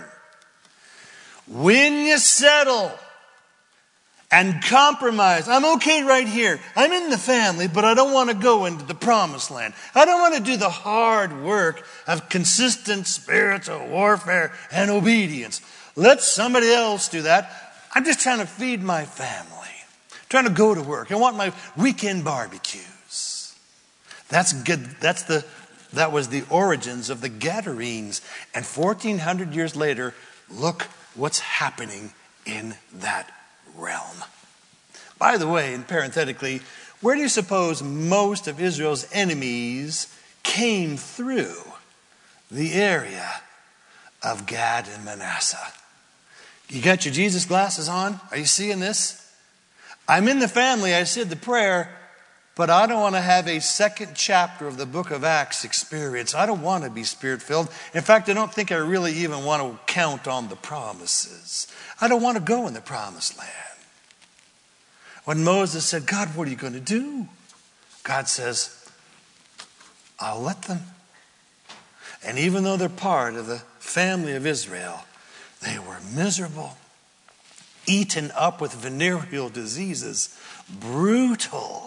When you settle and compromise, I'm okay right here. I'm in the family, but I don't want to go into the promised land. I don't want to do the hard work of consistent spiritual warfare and obedience. Let somebody else do that. I'm just trying to feed my family. Trying to go to work. I want my weekend barbecues. That's good. That was the origins of the Gadarenes. And 1,400 years later, look what's happening in that realm. By the way, and parenthetically, where do you suppose most of Israel's enemies came through? The area of Gad and Manasseh. You got your Jesus glasses on? Are you seeing this? I'm in the family, I said the prayer, but I don't want to have a second chapter of the book of Acts experience. I don't want to be Spirit-filled. In fact, I don't think I really even want to count on the promises. I don't want to go in the promised land. When Moses said, God, what are you going to do? God says, I'll let them. And even though they're part of the family of Israel, they were miserable, eaten up with venereal diseases, brutal,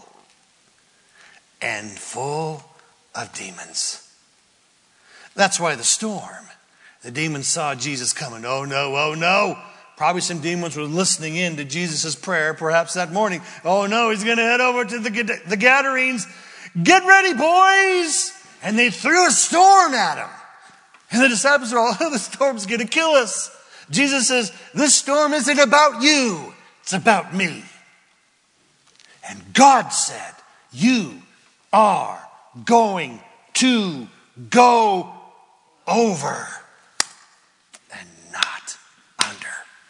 and full of demons. That's why the storm. The demons saw Jesus coming. Oh no, oh no. Probably some demons were listening in to Jesus' prayer, perhaps that morning. Oh no, he's going to head over to the Gadarenes. Get ready, boys! And they threw a storm at him. And the disciples are all, oh, the storm's going to kill us. Jesus says, this storm isn't about you. It's about me. And God said, you are going to go over and not under.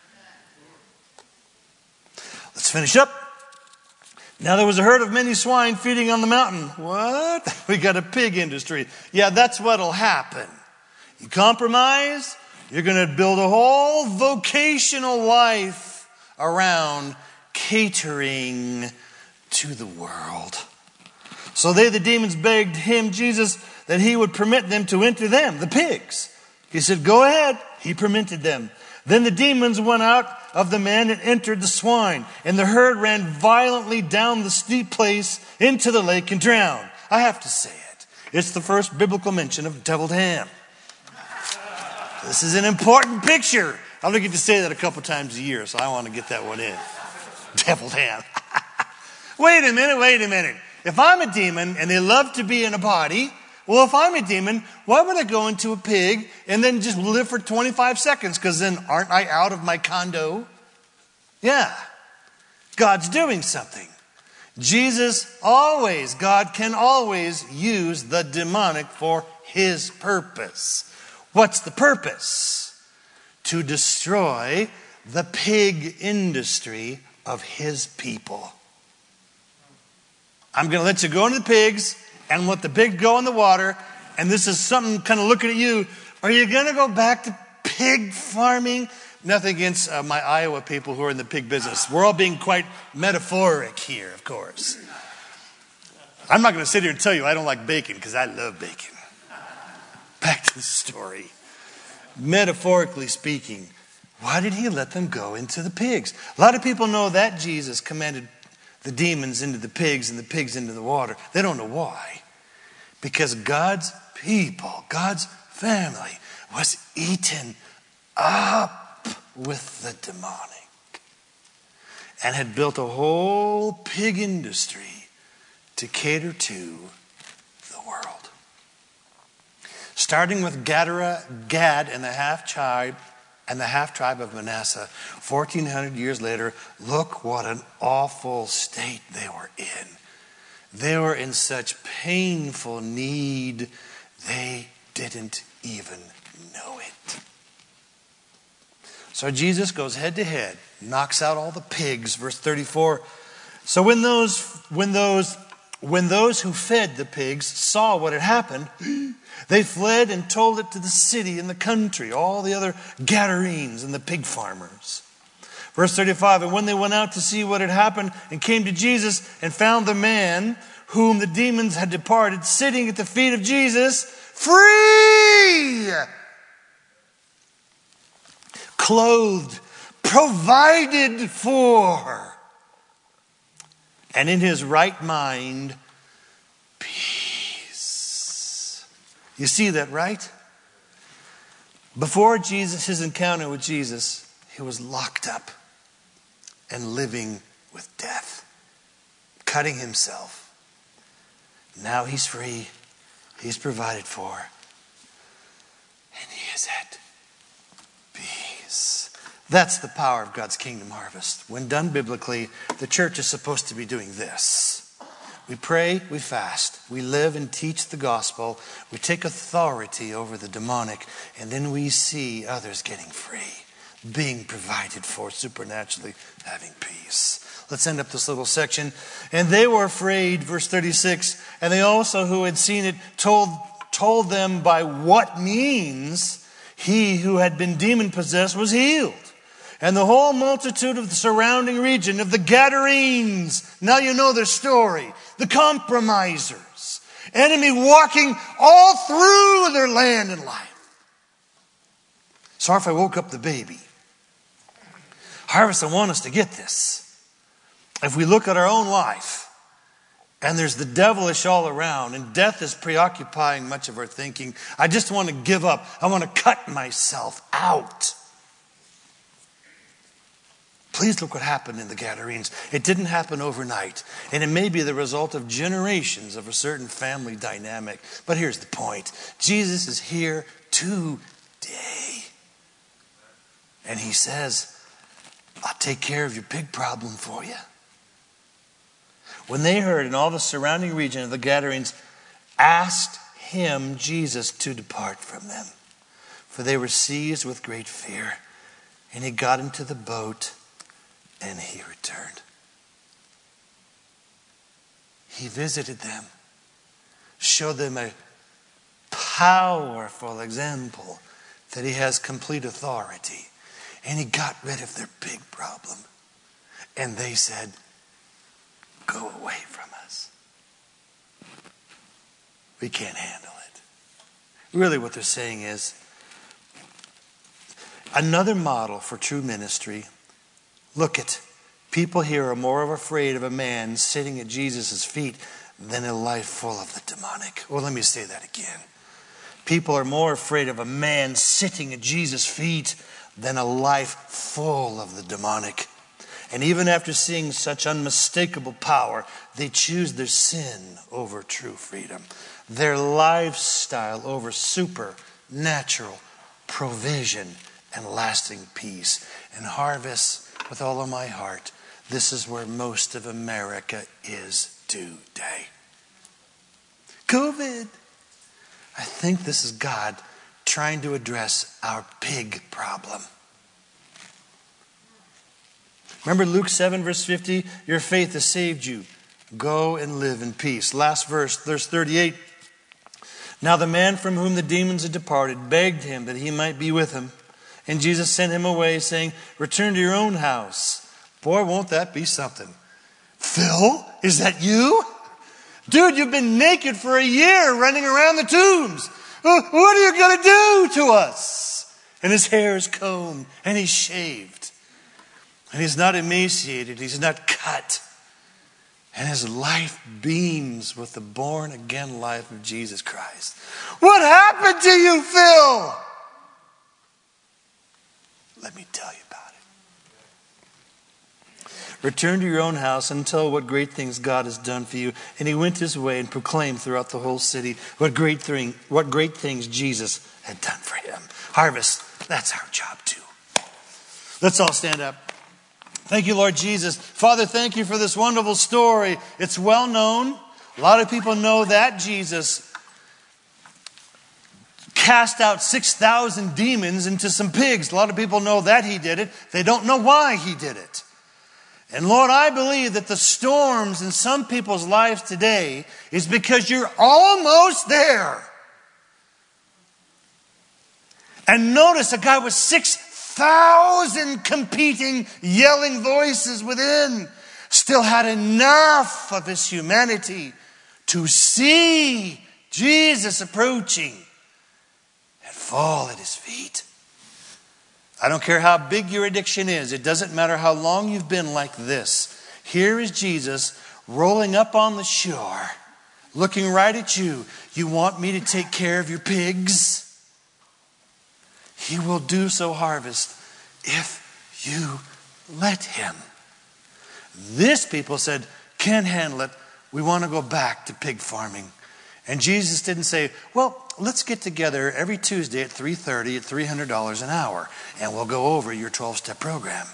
Let's finish up. Now there was a herd of many swine feeding on the mountain. What? We got a pig industry. Yeah, that's what'll happen. You compromise, you're going to build a whole vocational life around catering to the world. So they, the demons, begged him, Jesus, that he would permit them to enter them, the pigs. He said, go ahead. He permitted them. Then the demons went out of the man and entered the swine, and the herd ran violently down the steep place into the lake and drowned. I have to say it. It's the first biblical mention of deviled ham. This is an important picture. I only get to say that a couple times a year, so I want to get that one in. Deviled ham. Wait a minute. If I'm a demon and they love to be in a body, well, if I'm a demon, why would I go into a pig and then just live for 25 seconds? Because then aren't I out of my condo? Yeah. God's doing something. God can always use the demonic for his purpose. What's the purpose? To destroy the pig industry of his people. I'm going to let you go into the pigs and let the pigs go in the water. And this is something kind of looking at you. Are you going to go back to pig farming? Nothing against my Iowa people who are in the pig business. We're all being quite metaphoric here, of course. I'm not going to sit here and tell you I don't like bacon because I love bacon. Back to the story. Metaphorically speaking, why did he let them go into the pigs? A lot of people know that Jesus commanded the demons into the pigs and the pigs into the water. They don't know why. Because God's people, God's family was eaten up with the demonic and had built a whole pig industry to cater to the world. Starting with Gad and the half tribe of Manasseh, 1,400 years later, look what an awful state they were in. They were in such painful need, they didn't even know it. So Jesus goes head to head, knocks out all the pigs, verse 34. So when those who fed the pigs saw what had happened, they fled and told it to the city and the country, all the other Gadarenes and the pig farmers. Verse 35, and when they went out to see what had happened and came to Jesus and found the man whom the demons had departed sitting at the feet of Jesus, free, clothed, provided for, and in his right mind, peace. You see that, right? Before his encounter with Jesus, he was locked up and living with death, cutting himself. Now he's free, he's provided for, and he is at peace. That's the power of God's kingdom harvest. When done biblically, the church is supposed to be doing this. We pray, we fast, we live and teach the gospel, we take authority over the demonic, and then we see others getting free, being provided for supernaturally, having peace. Let's end up this little section. And they were afraid, verse 36, and they also who had seen it told them by what means he who had been demon-possessed was healed. And the whole multitude of the surrounding region of the Gadarenes, now you know their story, the compromisers, enemy walking all through their land and life. Sorry if I woke up the baby. Harvest, I want us to get this. If we look at our own life, and there's the devilish all around, and death is preoccupying much of our thinking, I just want to give up. I want to cut myself out. Please look what happened in the Gadarenes. It didn't happen overnight. And it may be the result of generations of a certain family dynamic. But here's the point. Jesus is here today. And he says, I'll take care of your pig problem for you. When they heard, and all the surrounding region of the Gadarenes asked him, Jesus, to depart from them, for they were seized with great fear. And he got into the boat and he returned. He visited them, showed them a powerful example that he has complete authority. And he got rid of their big problem. And they said, go away from us. We can't handle it. Really what they're saying is, another model for true ministry. Look at, people here are more afraid of a man sitting at Jesus' feet than a life full of the demonic. Well, let me say that again. People are more afraid of a man sitting at Jesus' feet than a life full of the demonic. And even after seeing such unmistakable power, they choose their sin over true freedom, their lifestyle over supernatural provision and lasting peace. And Harvest, with all of my heart, this is where most of America is today. COVID. I think this is God trying to address our pig problem. Remember Luke 7 verse 50? Your faith has saved you. Go and live in peace. Last verse 38. Now the man from whom the demons had departed begged him that he might be with him. And Jesus sent him away, saying, return to your own house. Boy, won't that be something. Phil, is that you? Dude, you've been naked for a year running around the tombs. What are you going to do to us? And his hair is combed and he's shaved. And he's not emaciated. He's not cut. And his life beams with the born again life of Jesus Christ. What happened to you, Phil? Let me tell you about it. Return to your own house and tell what great things God has done for you. And he went his way and proclaimed throughout the whole city what great things Jesus had done for him. Harvest, that's our job too. Let's all stand up. Thank you, Lord Jesus. Father, thank you for this wonderful story. It's well known. A lot of people know that Jesus cast out 6,000 demons into some pigs. A lot of people know that he did it. They don't know why he did it. And Lord, I believe that the storms in some people's lives today is because you're almost there. And notice a guy with 6,000 competing, yelling voices within still had enough of his humanity to see Jesus approaching and fall at his feet. I don't care how big your addiction is. It doesn't matter how long you've been like this. Here is Jesus rolling up on the shore, looking right at you. You want me to take care of your pigs? He will do so, Harvest, if you let him. This people said, can't handle it. We want to go back to pig farming. And Jesus didn't say, well, let's get together every Tuesday at 3:30 at $300 an hour, and we'll go over your 12-step program.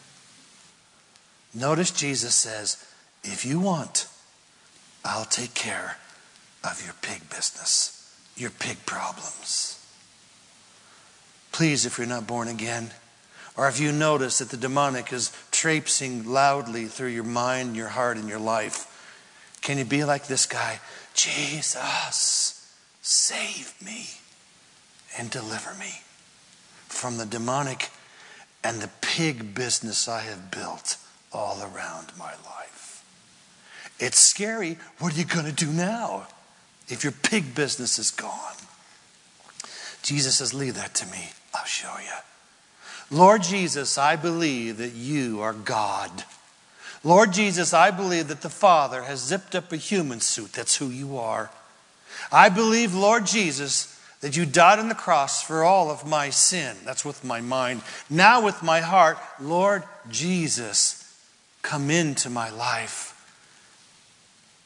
Notice Jesus says, if you want, I'll take care of your pig business, your pig problems. Please, if you're not born again, or if you notice that the demonic is traipsing loudly through your mind, your heart, and your life, can you be like this guy? Jesus, save me and deliver me from the demonic and the pig business I have built all around my life. It's scary. What are you going to do now if your pig business is gone? Jesus says, leave that to me. I'll show you. Lord Jesus, I believe that you are God. Lord Jesus, I believe that the Father has zipped up a human suit. That's who you are. I believe, Lord Jesus, that you died on the cross for all of my sin. That's with my mind. Now with my heart, Lord Jesus, come into my life.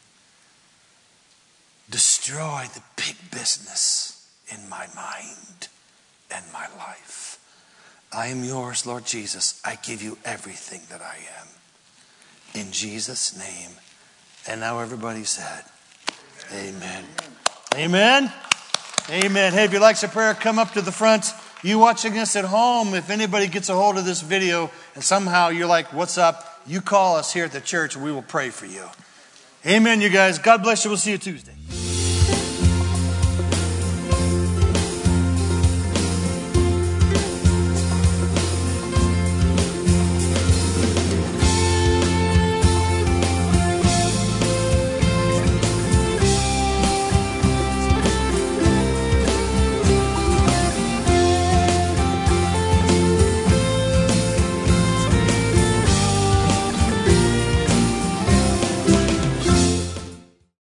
Destroy the pig business in my mind. and my life. I am yours, Lord Jesus. I give you everything that I am. In Jesus' name. And now everybody said, amen. Amen. Amen. Hey, if you'd like some prayer, come up to the front. You watching us at home, if anybody gets a hold of this video and somehow you're like, what's up? You call us here at the church and we will pray for you. Amen, you guys. God bless you. We'll see you Tuesday.